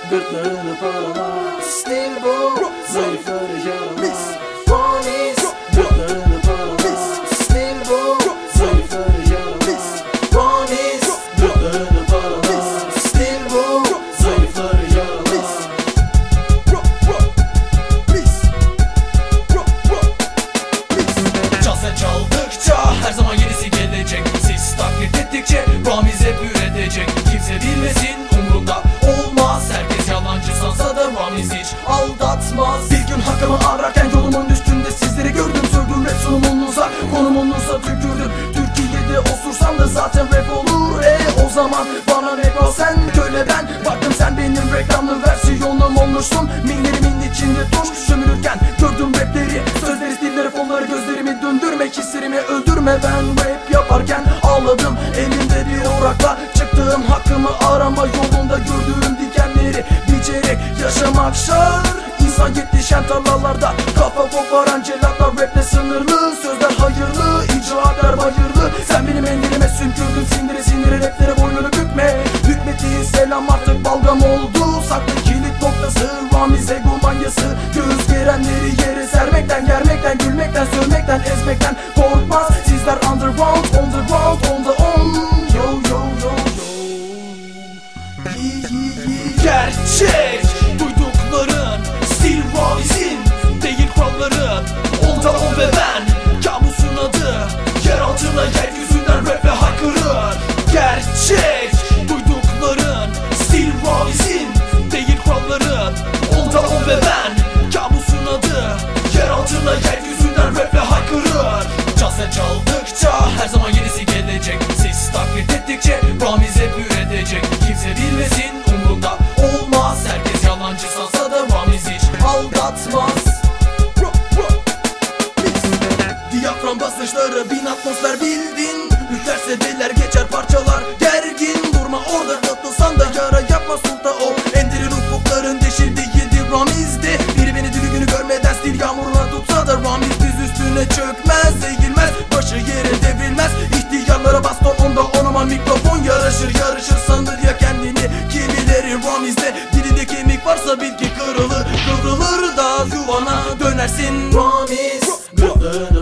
gırtlağını parama. Still bu zayıfları yarama. Promise gırtlağını parama. Still bu zayıfları yarama. Promise gırtlağını parama. Still bu zayıfları yarama. Çal sen çaldıkça her zaman yenisi gelecek. Siz taklit ettikçe Ramiz hep üretecek. Kimse bilmesin umrunda olmaz. Herkes yalancı sansa da Ramiz hiç aldatmaz. Bir gün hakkımı ararken yolumun üstünde sizleri gördüm. Sövdüm rap sunumunuza, konumunuza tükürdüm. Türkiye'de osursam da zaten rap olur. O zaman bana ne kal sen köle ben. Baktım sen benim reklamlı versiyonum olmuşsun. Minlerimin içinde tuş sömürürken gördüm rapleri. Sözleri, stilleri, fonları, gözlerimi döndürme. Hislerimi öldürme, ben rap yaparken ağladım. Elimde bir orakla çıktığım hakkımı arama yolunda gördüğüm dikenleri biçerek yaşamak şart. İnsan yetişen tarlalarda kafa koparan celatlar raple sınırlı. Sözler hayırlı, icraatler bayırlı. Sen benim ellerime sümkürdün sindire sindire raplere boynunu bükme. Hükmettiğin selam artık balgam oldu. Saklı kilit noktası Ramiz ego manyası. Göğüs gerenleri yere sermekten, germekten, gülmekten, sövmekten, ezmekten korkmaz. Sizler underground, on the ground, on the on. Yo yo yo yo. Gerçek duydukların stil Ramiz'in değil kuralların. Onda on ve ben kabusun adı. Yer altına yeryüzünden raple haykırır. Gerçek duydukların stil Ramiz'in değil kuralların. Onda on ve ben kabusun adı. Yer altına yeryüzünden raple haykırır. Çal sen çaldıkça her zaman yenisi gelecek. Siz taklit ettikçe Ramiz hep üretecek. Kimse bilmesin umrunda olmaz. Herkes yalancı sansa da Ramiz hiç aldatmaz. Diyafram basınçları bin atmosfer bildin. Üflerse deler geçer parçalar gergin. Durma orada atılsan da yara yapma sulta o. Enderin ufukların deşildiğiydi Ramiz'de. Biri beni dülügünü görmeden stil yağmuruna tutsa da Ramiz düz üstüne çökmez, eğilmez, başı yere devrilmez. İhtiyarlara baston onda onuma mikrofon yaraşır. Yarışır sandır ya kendini kimileri Ramiz'de. Dilinde kemik varsa bil ki kırılır, kıvrılır da yuvana dönersin. Promise gırtlağını